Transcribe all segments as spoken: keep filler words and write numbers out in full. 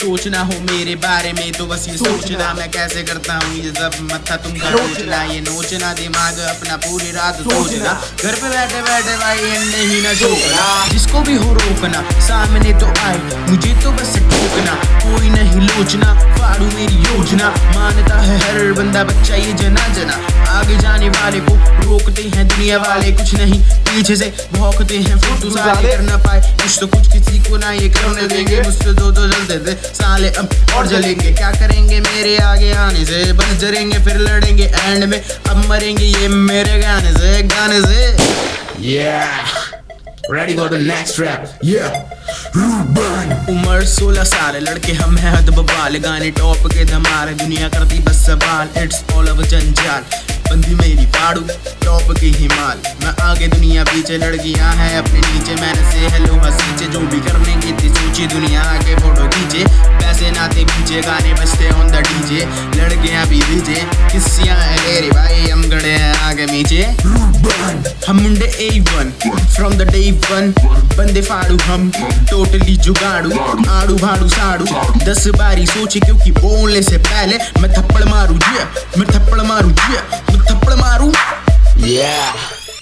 सोचना हो मेरे बारे में तो बस ये सोचना मैं कैसे करता हूँ ये सब मत्था तुम खरोचना, ये नोचना दिमाग अपना पूरी रात सोचना, घर पे बैठे बैठे भाई नहीं ना सोचना। जिसको भी हो रोकना सामने तो आए, मुझे तो बस ठोकना, कोई नहीं लोचना, फाड़ू मेरी योजना। मानता है हर बंदा बच्चा ये जना जना, आगे जाने वाले को रोकते हैं दुनिया वाले, कुछ नहीं पीछे से भौंकते हैं फोटो साले कर ना पाए कुछ तो कुछ किसी को ना ये करने देंगे, मुझसे दो दो जलते थे साले अब और जलेंगे। क्या करेंगे मेरे आगे आने से, बस डरेंगे फिर लड़ेंगे एंड में अब मरेंगे ये मेरे गाने से गाने से। Yeah, ready for the next rap. Yeah, Ruben. उम्र सोलह साल, लड़के हम हैं हद बवाल, गाने टॉप के धमाल, दुनिया करती बस सवाल, इट्स ऑल ओवर जंजाल, बंदी मेरी फाड़ू टॉप की हिमाल, मैं आगे दुनिया पीछे, लड़कियां हैं अपने नीचे, मैंने से हेलो हसीचे, जो भी करने की थी सोची दुनिया आगे फोटो खींचे, पैसे नाते पीछे गाने बजते ऑन द डीजे, लड़कियां भी दीजे किस्सियां तेरे भाई हम गड़े हैं आगे नीचे। हम मुंडे A one from the day one, बंदे फाड़ू हम टोटली जुगाड़ू, आड़ू भाड़ू साड़ू, दस बारी सोची क्योंकि बोलने से पहले मैं थप्पड़ मारू जी, मैं थप्पड़ मारू जी, मैं थप्पड़ मारू। Yeah,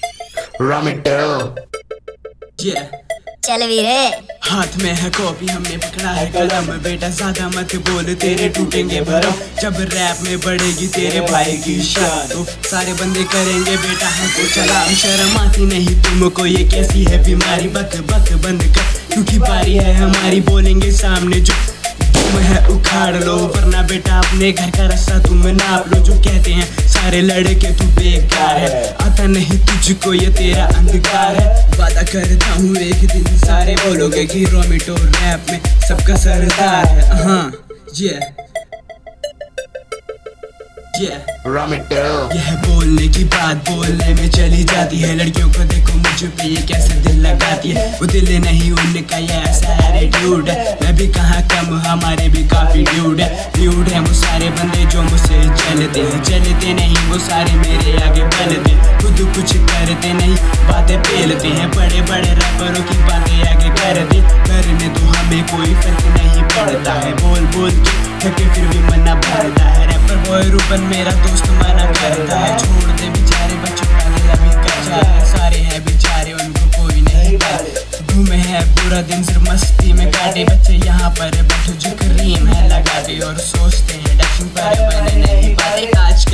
Ramito. Yeah. चल वीरे, हाथ में है कॉपी हमने पकड़ा है कलम, बेटा ज्यादा मत बोल तेरे टूटेंगे भरम, जब रैप में बढ़ेगी तेरे भाई की शान तो सारे बंदे करेंगे बेटा हमको चला, शर्म आती नहीं तुमको ये कैसी है बीमारी, बक बक बंद कर क्योंकि बारी है हमारी, बोलेंगे सामने जो तुम है उखाड़ लो, वरना बेटा अपने घर का रास्ता तुम नाप लो, जो कहते हैं सारे लड़के तू बेकार है, आता नहीं तुझको ये तेरा अंधकार है, वादा करता हूँ एक दिन सारे बोलोगे कि रोमिटो रैप में सबका सरदार है। हाँ ये Yeah. Ramito. यह बोलने की बात बोलने में चली जाती है, लड़कियों को देखो मुझ पे ये कैसे दिल लगाती है, वो दिल नहीं उनका ये ऐसा एटीट्यूड है, मैं भी कहाँ कम हमारे भी काफी ड्यूड है, ड्यूड है वो सारे बंदे जो मुझसे चलते हैं, चलते नहीं वो सारे मेरे आगे बढ़ते, खुद कुछ करते नहीं बातें पेलते हैं, बड़े बड़े रैपरों की बातें आगे करते, करने तो हमें कोई फर्क नहीं पड़ता है, बोल बोल के थके फिर भी मना भरता है, रैपर बॉय रूबन मेरा दोस्त मना करता है, छोड़ दे बेचारे बच्चों का दिल अभी कच्चा है, सारे हैं बेचारे उनको कोई नहीं पाते, घूमे हैं पूरा दिन सिर्फ मस्ती में काटे, बच्चे यहाँ पर बैठो जो क्रीम है लगाते और सोचते हैं डैशिंग पर बने नहीं पाते, आज